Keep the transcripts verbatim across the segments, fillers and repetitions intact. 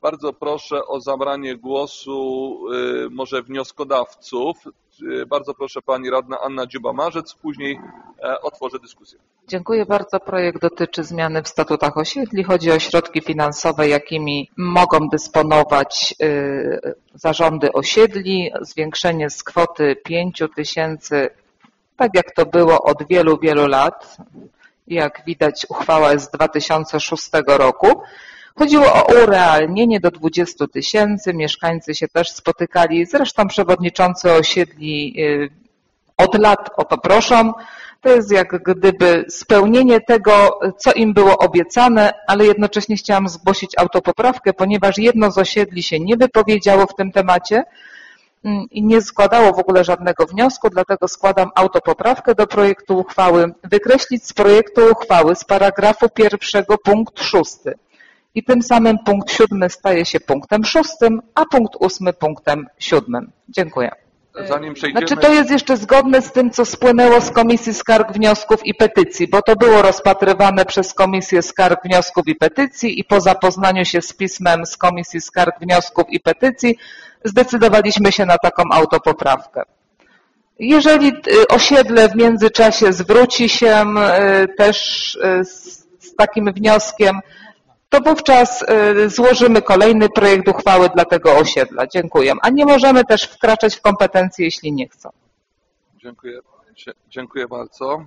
Bardzo proszę o zabranie głosu może wnioskodawców. Bardzo proszę pani radna Anna Dziuba-Marzec, później otworzę dyskusję. Dziękuję bardzo. Projekt dotyczy zmiany w statutach osiedli. Chodzi o środki finansowe, jakimi mogą dysponować zarządy osiedli. Zwiększenie z kwoty pięciu tysięcy, tak jak to było od wielu, wielu lat. Jak widać, uchwała jest z dwa tysiące szóstego roku. Chodziło o urealnienie do dwudziestu tysięcy, mieszkańcy się też spotykali, zresztą przewodniczący osiedli od lat o to proszą. To jest jak gdyby spełnienie tego, co im było obiecane, ale jednocześnie chciałam zgłosić autopoprawkę, ponieważ jedno z osiedli się nie wypowiedziało w tym temacie i nie składało w ogóle żadnego wniosku, dlatego składam autopoprawkę do projektu uchwały. Wykreślić z projektu uchwały z paragrafu pierwszego punkt szósty. I tym samym punkt siódmy staje się punktem szóstym, a punkt ósmy punktem siódmym. Dziękuję. Zanim przejdziemy... Znaczy to jest jeszcze zgodne z tym, co spłynęło z Komisji Skarg, Wniosków i Petycji, bo to było rozpatrywane przez Komisję Skarg, Wniosków i Petycji i po zapoznaniu się z pismem z Komisji Skarg, Wniosków i Petycji zdecydowaliśmy się na taką autopoprawkę. Jeżeli osiedle w międzyczasie zwróci się też z takim wnioskiem, to wówczas złożymy kolejny projekt uchwały dla tego osiedla. Dziękuję. A nie możemy też wkraczać w kompetencje, jeśli nie chcą. Dziękuję, dziękuję bardzo.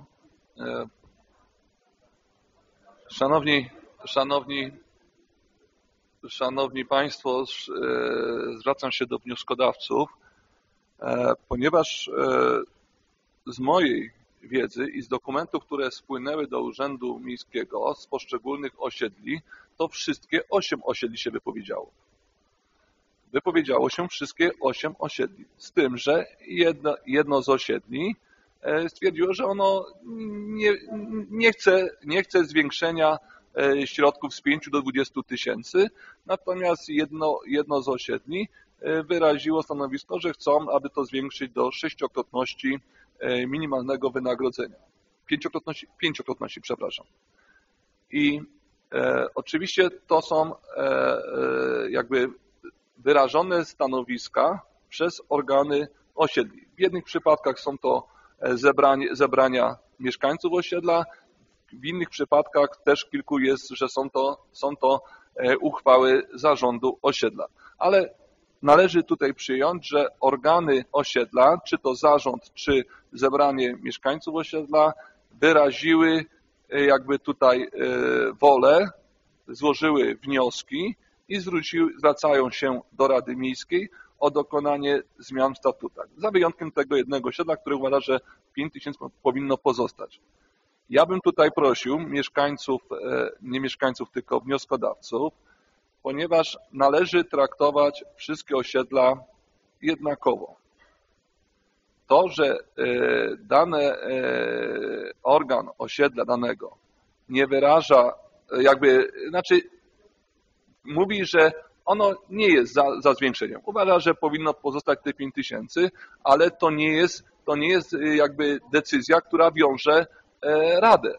Szanowni, szanowni, szanowni Państwo, zwracam się do wnioskodawców, ponieważ z mojej wiedzy i z dokumentów, które spłynęły do Urzędu Miejskiego z poszczególnych osiedli, to wszystkie osiem osiedli się wypowiedziało. Wypowiedziało się wszystkie osiem osiedli. Z tym, że jedno, jedno z osiedli stwierdziło, że ono nie, nie, chce, nie chce zwiększenia środków z pięciu do dwudziestu tysięcy, natomiast jedno, jedno z osiedli wyraziło stanowisko, że chcą, aby to zwiększyć do sześciokrotności minimalnego wynagrodzenia. Pięciokrotności, pięciokrotności, przepraszam. I e, oczywiście to są e, e, jakby wyrażone stanowiska przez organy osiedli. W jednych przypadkach są to zebranie, zebrania mieszkańców osiedla, w innych przypadkach też kilku jest, że są to, są to uchwały zarządu osiedla. Ale należy tutaj przyjąć, że organy osiedla, czy to zarząd, czy zebranie mieszkańców osiedla wyraziły jakby tutaj wolę, złożyły wnioski i zwróciły, zwracają się do Rady Miejskiej o dokonanie zmian w statutach. Za wyjątkiem tego jednego osiedla, który uważa, że pięć tysięcy powinno pozostać. Ja bym tutaj prosił mieszkańców, nie mieszkańców, tylko wnioskodawców, ponieważ należy traktować wszystkie osiedla jednakowo. To, że dany organ osiedla danego nie wyraża, jakby, znaczy mówi, że ono nie jest za, za zwiększeniem. Uważa, że powinno pozostać te pięć tysięcy, ale to nie jest, to nie jest jakby decyzja, która wiąże Radę.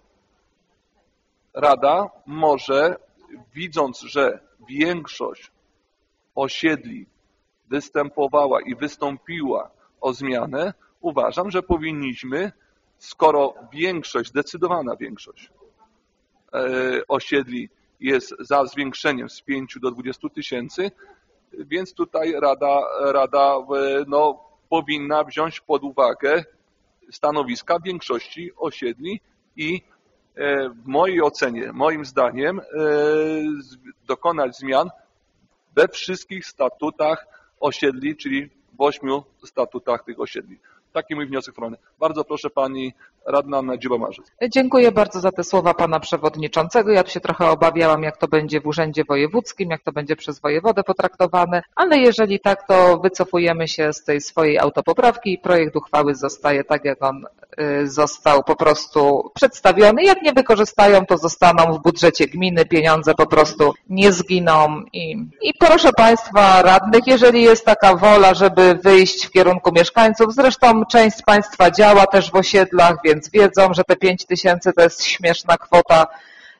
Rada może, widząc, że większość osiedli występowała i wystąpiła o zmianę, uważam, że powinniśmy, skoro większość, zdecydowana większość osiedli jest za zwiększeniem z pięciu do dwudziestu tysięcy, więc tutaj Rada, Rada no, powinna wziąć pod uwagę stanowiska większości osiedli i w mojej ocenie, moim zdaniem dokonać zmian we wszystkich statutach osiedli, czyli w ośmiu statutach tych osiedli. Taki mój wniosek formalny. Bardzo proszę pani radna Anna Dziuba-Marzec. Dziękuję bardzo za te słowa pana przewodniczącego. Ja się trochę obawiałam, jak to będzie w urzędzie wojewódzkim, jak to będzie przez wojewodę potraktowane, ale jeżeli tak, to wycofujemy się z tej swojej autopoprawki i projekt uchwały zostaje tak, jak on został po prostu przedstawiony. Jak nie wykorzystają, to zostaną w budżecie gminy, pieniądze po prostu nie zginą. I, i proszę państwa radnych, jeżeli jest taka wola, żeby wyjść w kierunku mieszkańców, zresztą część z państwa działa też w osiedlach, więc wiedzą, że te pięć tysięcy to jest śmieszna kwota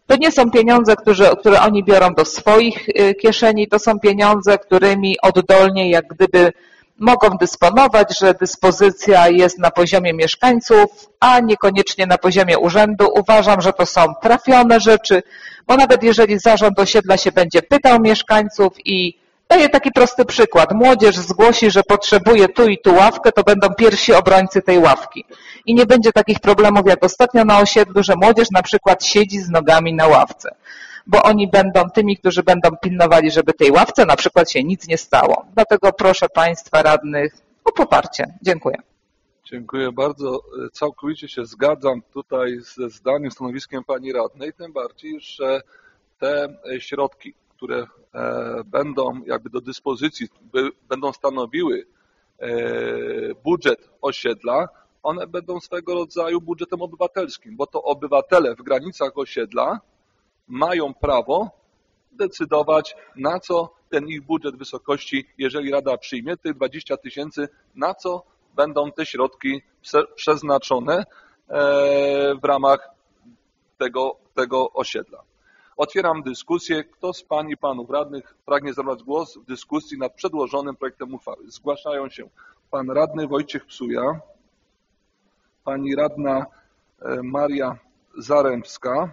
To nie są pieniądze, które, które oni biorą do swoich kieszeni, to są pieniądze, którymi oddolnie jak gdyby mogą dysponować, że dyspozycja jest na poziomie mieszkańców, a niekoniecznie na poziomie urzędu. Uważam, że to są trafione rzeczy, bo nawet jeżeli zarząd osiedla się będzie pytał mieszkańców i daję taki prosty przykład. Młodzież zgłosi, że potrzebuje tu i tu ławkę, to będą pierwsi obrońcy tej ławki. I nie będzie takich problemów jak ostatnio na osiedlu, że młodzież na przykład siedzi z nogami na ławce, bo oni będą tymi, którzy będą pilnowali, żeby tej ławce na przykład się nic nie stało. Dlatego proszę Państwa radnych o poparcie. Dziękuję. Dziękuję bardzo. Całkowicie się zgadzam tutaj ze zdaniem, stanowiskiem pani radnej, tym bardziej, że te środki, które będą jakby do dyspozycji, będą stanowiły budżet osiedla, one będą swego rodzaju budżetem obywatelskim, bo to obywatele w granicach osiedla mają prawo decydować, na co ten ich budżet w wysokości, jeżeli Rada przyjmie tych dwadzieścia tysięcy, na co będą te środki przeznaczone w ramach tego, tego osiedla. Otwieram dyskusję. Kto z Pań i Panów Radnych pragnie zabrać głos w dyskusji nad przedłożonym projektem uchwały? Zgłaszają się Pan Radny Wojciech Psuja, Pani Radna Maria Zaremska.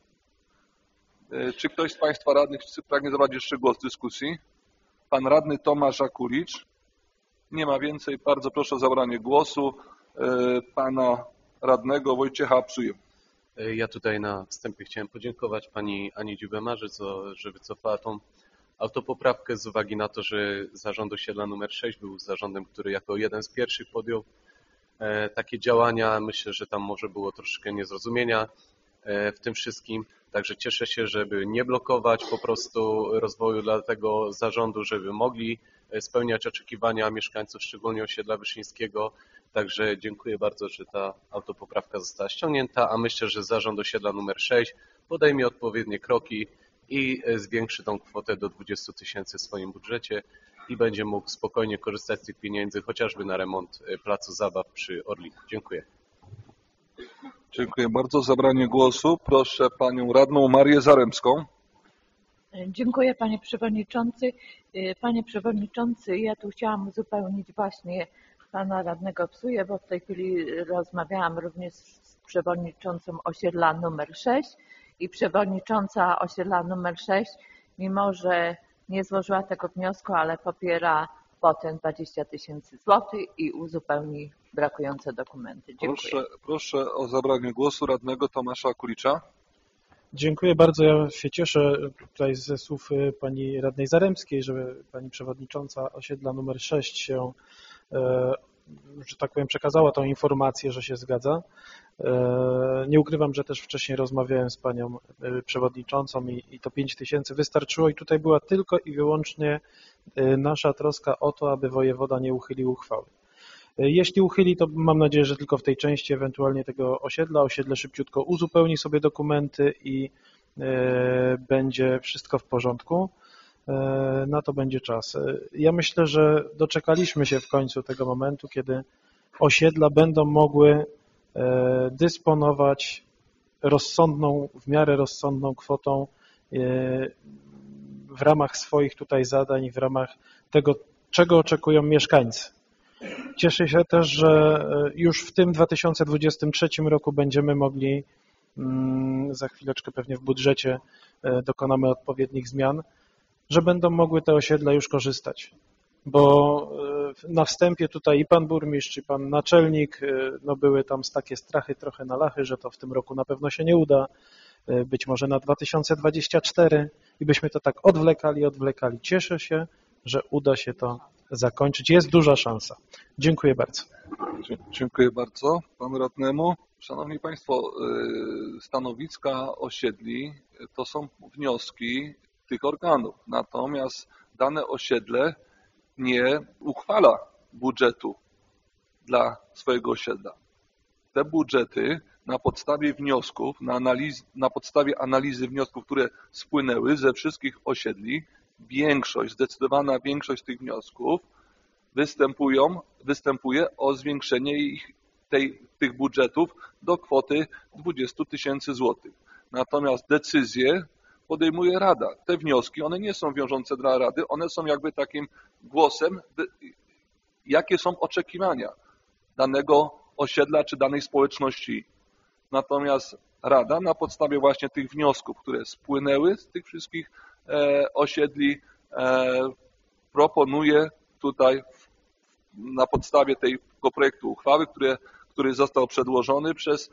Czy ktoś z Państwa radnych pragnie zabrać jeszcze głos w dyskusji? Pan Radny Tomasz Akulicz. Nie ma więcej. Bardzo proszę o zabranie głosu Pana Radnego Wojciecha Psuję. Ja tutaj na wstępie chciałem podziękować pani Ani Dziubemarzy, że wycofała tą autopoprawkę z uwagi na to, że zarząd osiedla numer sześć był zarządem, który jako jeden z pierwszych podjął takie działania. Myślę, że tam może było troszeczkę niezrozumienia w tym wszystkim. Także cieszę się, żeby nie blokować po prostu rozwoju dla tego zarządu, żeby mogli spełniać oczekiwania mieszkańców, szczególnie osiedla Wyszyńskiego. Także dziękuję bardzo, że ta autopoprawka została ściągnięta, a myślę, że zarząd osiedla numer sześć podejmie odpowiednie kroki i zwiększy tą kwotę do dwudziestu tysięcy w swoim budżecie i będzie mógł spokojnie korzystać z tych pieniędzy, chociażby na remont placu zabaw przy Orliku. Dziękuję. Dziękuję bardzo. Zabranie głosu proszę Panią Radną Marię Zaremską. Dziękuję Panie Przewodniczący. Panie Przewodniczący, ja tu chciałam uzupełnić właśnie Pana Radnego Psuję, bo w tej chwili rozmawiałam również z przewodniczącą osiedla numer sześć i przewodnicząca osiedla numer sześć, mimo że nie złożyła tego wniosku, ale popiera kwotę dwadzieścia tysięcy złotych i uzupełni brakujące dokumenty. Dziękuję. Proszę, proszę o zabranie głosu radnego Tomasza Akulicza. Dziękuję bardzo. Ja się cieszę tutaj ze słów pani radnej Zaremskiej, że pani przewodnicząca osiedla numer sześć się, że tak powiem, przekazała tą informację, że się zgadza. Nie ukrywam, że też wcześniej rozmawiałem z panią przewodniczącą i, i to pięć tysięcy wystarczyło i tutaj była tylko i wyłącznie nasza troska o to, aby wojewoda nie uchylił uchwały. Jeśli uchyli, to mam nadzieję, że tylko w tej części ewentualnie tego osiedla. Osiedle szybciutko uzupełni sobie dokumenty i będzie wszystko w porządku. Na to będzie czas. Ja myślę, że doczekaliśmy się w końcu tego momentu, kiedy osiedla będą mogły dysponować rozsądną, w miarę rozsądną kwotą w ramach swoich tutaj zadań, w ramach tego, czego oczekują mieszkańcy. Cieszę się też, że już w tym dwa tysiące dwudziestym trzecim roku będziemy mogli, za chwileczkę pewnie w budżecie dokonamy odpowiednich zmian, że będą mogły te osiedla już korzystać. Bo na wstępie tutaj i pan burmistrz, i pan naczelnik, no były tam takie strachy trochę na lachy, że to w tym roku na pewno się nie uda, być może na dwa tysiące dwudziesty czwarty i byśmy to tak odwlekali, odwlekali. Cieszę się, że uda się to zakończyć. Jest duża szansa. Dziękuję bardzo. Dziękuję bardzo panu radnemu. Szanowni Państwo, stanowiska osiedli to są wnioski tych organów. Natomiast dane osiedle nie uchwala budżetu dla swojego osiedla. Te budżety na podstawie wniosków, na, analiz, na podstawie analizy wniosków, które spłynęły ze wszystkich osiedli, większość, zdecydowana większość tych wniosków występują, występuje o zwiększenie ich, tej, tych budżetów do kwoty dwudziestu tysięcy złotych. Natomiast decyzje podejmuje Rada. Te wnioski, one nie są wiążące dla Rady, one są jakby takim głosem, jakie są oczekiwania danego osiedla czy danej społeczności. Natomiast Rada na podstawie właśnie tych wniosków, które spłynęły z tych wszystkich e, osiedli, e, proponuje tutaj na podstawie tego projektu uchwały, które, który został przedłożony przez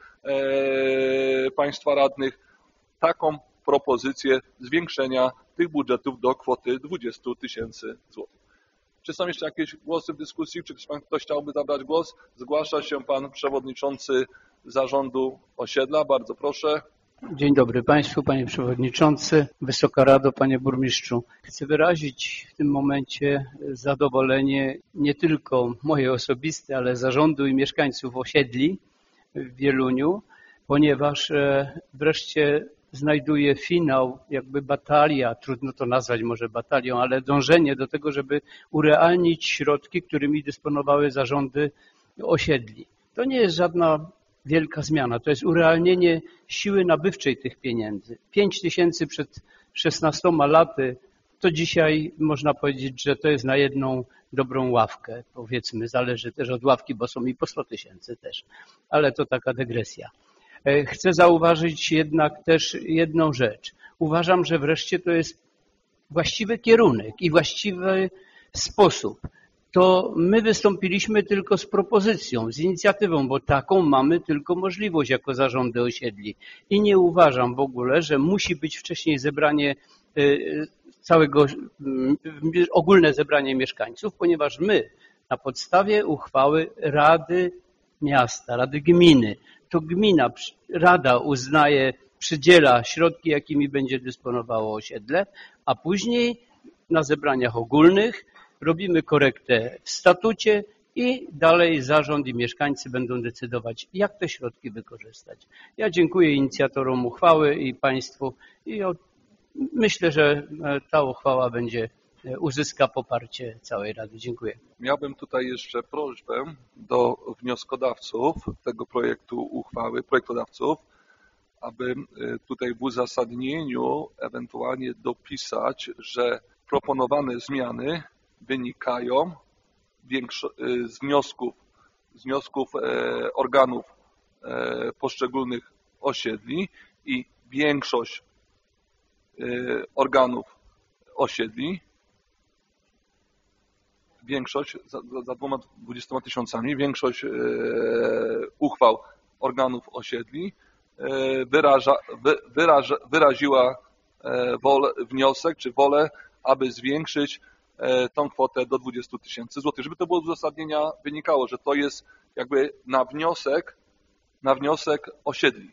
e, państwa radnych, taką propozycję zwiększenia tych budżetów do kwoty dwadzieścia tysięcy złotych. Czy są jeszcze jakieś głosy w dyskusji? Czy ktoś chciałby zabrać głos? Zgłasza się pan przewodniczący zarządu osiedla. Bardzo proszę. Dzień dobry Państwu, Panie Przewodniczący, Wysoka Rado, Panie Burmistrzu. Chcę wyrazić w tym momencie zadowolenie nie tylko moje osobiste, ale zarządu i mieszkańców osiedli w Wieluniu, ponieważ wreszcie znajduje finał, jakby batalia, trudno to nazwać może batalią, ale dążenie do tego, żeby urealnić środki, którymi dysponowały zarządy osiedli. To nie jest żadna wielka zmiana, to jest urealnienie siły nabywczej tych pieniędzy. pięć tysięcy przed szesnastoma laty, to dzisiaj można powiedzieć, że to jest na jedną dobrą ławkę, powiedzmy, zależy też od ławki, bo są i po sto tysięcy też, ale to taka dygresja. Chcę zauważyć jednak też jedną rzecz. Uważam, że wreszcie to jest właściwy kierunek i właściwy sposób. To my wystąpiliśmy tylko z propozycją, z inicjatywą, bo taką mamy tylko możliwość jako zarządy osiedli. I nie uważam w ogóle, że musi być wcześniej zebranie całego, ogólne zebranie mieszkańców, ponieważ my na podstawie uchwały Rady Miasta, Rady Gminy, to gmina, Rada uznaje, przydziela środki, jakimi będzie dysponowało osiedle, a później na zebraniach ogólnych robimy korektę w statucie i dalej zarząd i mieszkańcy będą decydować, jak te środki wykorzystać. Ja dziękuję inicjatorom uchwały i Państwu i myślę, że ta uchwała będzie uzyska poparcie całej Rady. Dziękuję. Miałbym tutaj jeszcze prośbę do wnioskodawców tego projektu uchwały, projektodawców, aby tutaj w uzasadnieniu ewentualnie dopisać, że proponowane zmiany wynikają z wniosków, z wniosków organów poszczególnych osiedli i większość organów osiedli, większość, za, za dwoma dwudziestoma tysiącami, większość e, uchwał organów osiedli e, wyraża, wy, wyraża, wyraziła e, wolę, wniosek czy wolę, aby zwiększyć e, tą kwotę do dwudziestu tysięcy złotych. Żeby to było z uzasadnienia wynikało, że to jest jakby na wniosek, na wniosek osiedli.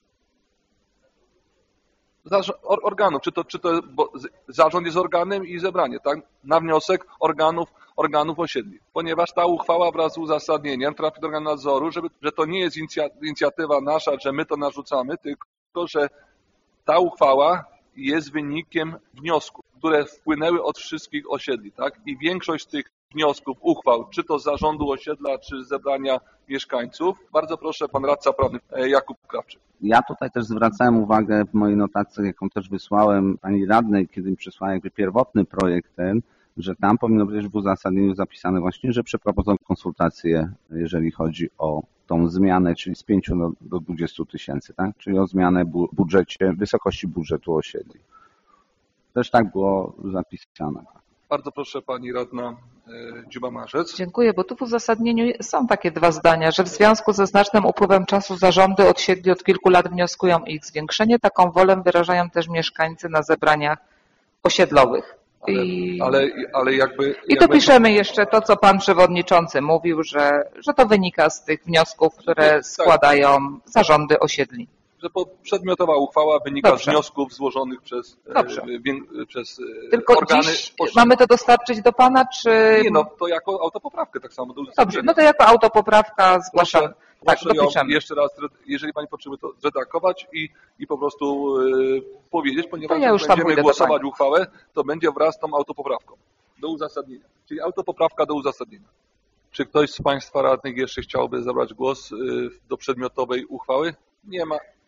Organów, czy to, czy to bo zarząd jest organem i zebranie, tak? Na wniosek organów, organów osiedli. Ponieważ ta uchwała wraz z uzasadnieniem trafi do organu nadzoru, żeby, że to nie jest inicjatywa nasza, że my to narzucamy, tylko że ta uchwała jest wynikiem wniosków, które wpłynęły od wszystkich osiedli, tak? I większość z tych wniosków, uchwał, czy to z zarządu osiedla, czy z zebrania mieszkańców. Bardzo proszę, pan radca prawny Jakub Krawczyk. Ja tutaj też zwracałem uwagę w mojej notatce, jaką też wysłałem pani radnej, kiedy mi przysłała jakby pierwotny projekt ten, że tam powinno być w uzasadnieniu zapisane właśnie, że przeprowadzą konsultacje, jeżeli chodzi o tą zmianę, czyli z pięciu do, do dwudziestu tysięcy, tak? Czyli o zmianę w budżecie, wysokości budżetu osiedli. Też tak było zapisane. Bardzo proszę pani radna Dziuba-Marzec. Dziękuję, bo tu w uzasadnieniu są takie dwa zdania, że w związku ze znacznym upływem czasu zarządy osiedli od kilku lat wnioskują o ich zwiększenie. Taką wolę wyrażają też mieszkańcy na zebraniach osiedlowych. Ale, I, ale, ale jakby, I jakby... tu piszemy jeszcze to, co pan przewodniczący mówił, że, że to wynika z tych wniosków, które tak, składają zarządy osiedli. Że przedmiotowa uchwała wynika Dobrze. z wniosków złożonych przez, e, przez Tylko organy. dziś mamy to dostarczyć do pana, czy... Nie, no to jako autopoprawkę tak samo. Do Dobrze, no to jako autopoprawka zgłaszam. Proszę, Tak, proszę ją dopiszemy. jeszcze raz, jeżeli pani potrzebuje, to zredagować i, i po prostu e, powiedzieć, ponieważ ja już jak tam będziemy pójdę do głosować pani. uchwałę, to będzie wraz z tą autopoprawką do uzasadnienia. Czyli autopoprawka do uzasadnienia. Czy ktoś z państwa radnych jeszcze chciałby zabrać głos e, do przedmiotowej uchwały? Nie ma.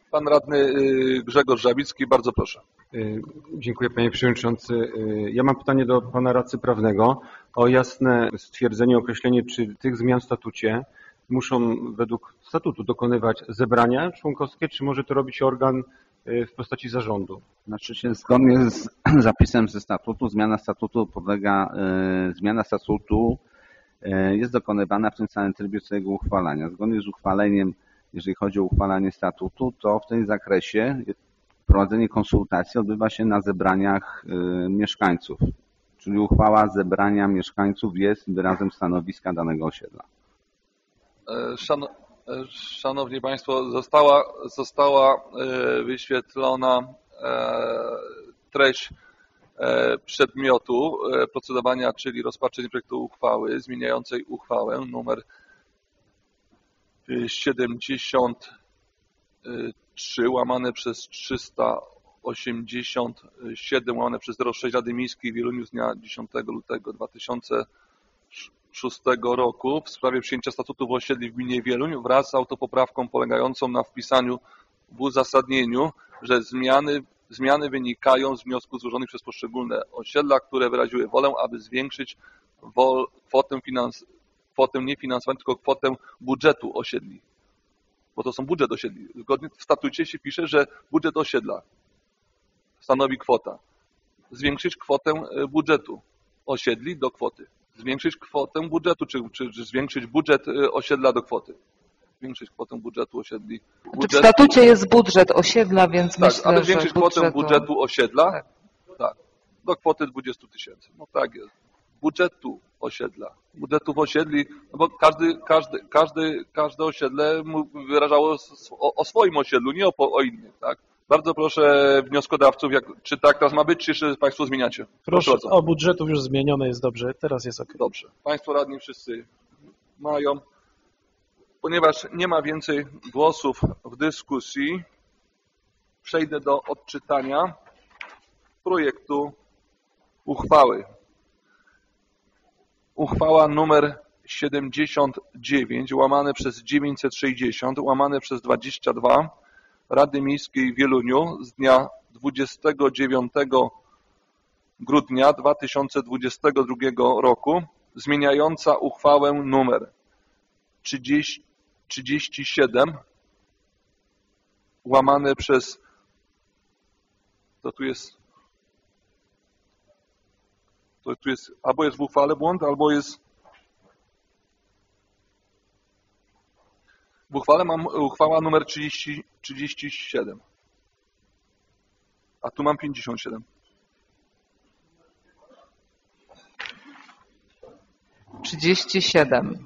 Pan radny Grzegorz Żabicki, bardzo proszę. Dziękuję panie przewodniczący. Ja mam pytanie do pana radcy prawnego o jasne stwierdzenie, określenie, czy tych zmian w statucie muszą według statutu dokonywać zebrania członkowskie, czy może to robić organ w postaci zarządu? Znaczy się zgodnie z zapisem ze statutu, zmiana statutu podlega, zmiana statutu jest dokonywana w tym samym trybie co jego uchwalania. Zgodnie z uchwaleniem, jeżeli chodzi o uchwalanie statutu, to w tym zakresie prowadzenie konsultacji odbywa się na zebraniach mieszkańców, czyli uchwała zebrania mieszkańców jest wyrazem stanowiska danego osiedla. Szanowni Państwo, została, została wyświetlona treść przedmiotu procedowania, czyli rozpatrzenie projektu uchwały zmieniającej uchwałę nr siedemdziesiąt trzy łamane przez trzysta osiemdziesiąt siedem łamane przez zero sześć Rady Miejskiej w Wieluniu z dnia dziesiątego lutego dwa tysiące szóstego roku w sprawie przyjęcia statutu w osiedli w gminie Wieluń wraz z autopoprawką polegającą na wpisaniu w uzasadnieniu, że zmiany, zmiany wynikają z wniosków złożonych przez poszczególne osiedla, które wyraziły wolę, aby zwiększyć wol, kwotę, finans, kwotę nie finansowaną, tylko kwotę budżetu osiedli. Bo to są budżet osiedli. Zgodnie w statucie się pisze, że budżet osiedla stanowi kwota. Zwiększyć kwotę budżetu osiedli do kwoty. Zwiększyć kwotę budżetu, czy, czy, czy zwiększyć budżet osiedla do kwoty. Zwiększyć kwotę budżetu osiedli. Budżet... W statucie jest budżet osiedla, więc tak, myślę, ale zwiększyć że budżetu... kwotę budżetu osiedla tak. Tak, do kwoty dwudziestu tysięcy. No tak jest. Budżetu osiedla. Budżetów osiedli, no bo każdy, każdy, każdy, każde osiedle wyrażało o, o swoim osiedlu, nie o, o innych, tak? Bardzo proszę wnioskodawców, jak, czy tak teraz ma być, czy jeszcze Państwo zmieniacie? Proszę, proszę o budżetów już zmienione jest dobrze, teraz jest ok. Dobrze. Państwo radni wszyscy mają. Ponieważ nie ma więcej głosów w dyskusji, przejdę do odczytania projektu uchwały. Uchwała numer siedemdziesiąt dziewięć łamane przez dziewięćset sześćdziesiąt łamane przez dwadzieścia dwa Rady Miejskiej w Wieluniu z dnia dwudziestego dziewiątego grudnia dwa tysiące dwudziestego drugiego roku zmieniająca uchwałę numer trzydzieści siedem łamane przez to tu jest to tu jest albo jest w uchwale błąd, albo jest w uchwale mam uchwała numer trzydzieści, trzydzieści siedem, a tu mam pięćdziesiąt siedem. trzydzieści siedem.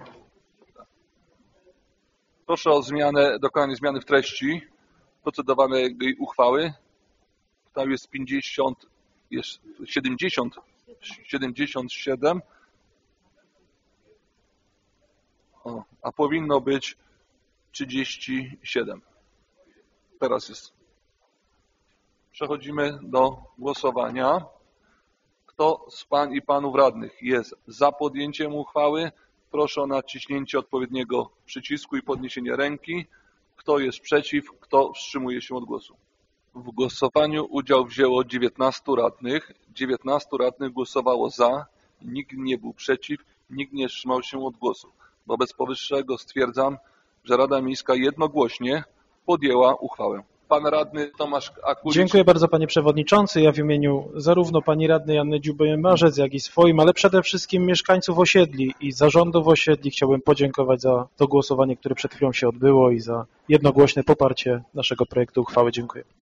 Proszę o zmianę, dokonanie zmiany w treści procedowanej uchwały. Tam jest pięćdziesiąt, jest siedemdziesiąt, siedemdziesiąt siedem, o, a powinno być trzydzieści siedem. Teraz jest. Przechodzimy do głosowania. Kto z pań i panów radnych jest za podjęciem uchwały? Proszę o naciśnięcie odpowiedniego przycisku i podniesienie ręki. Kto jest przeciw? Kto wstrzymuje się od głosu? W głosowaniu udział wzięło dziewiętnastu radnych. dziewiętnastu radnych głosowało za. Nikt nie był przeciw. Nikt nie wstrzymał się od głosu. Wobec powyższego stwierdzam, że Rada Miejska jednogłośnie podjęła uchwałę. Pan radny Tomasz Akulicz. Dziękuję bardzo panie przewodniczący. Ja w imieniu zarówno pani radnej Anny Dziuby-Marzec, jak i swoim, ale przede wszystkim mieszkańców osiedli i zarządów osiedli chciałbym podziękować za to głosowanie, które przed chwilą się odbyło i za jednogłośne poparcie naszego projektu uchwały. Dziękuję.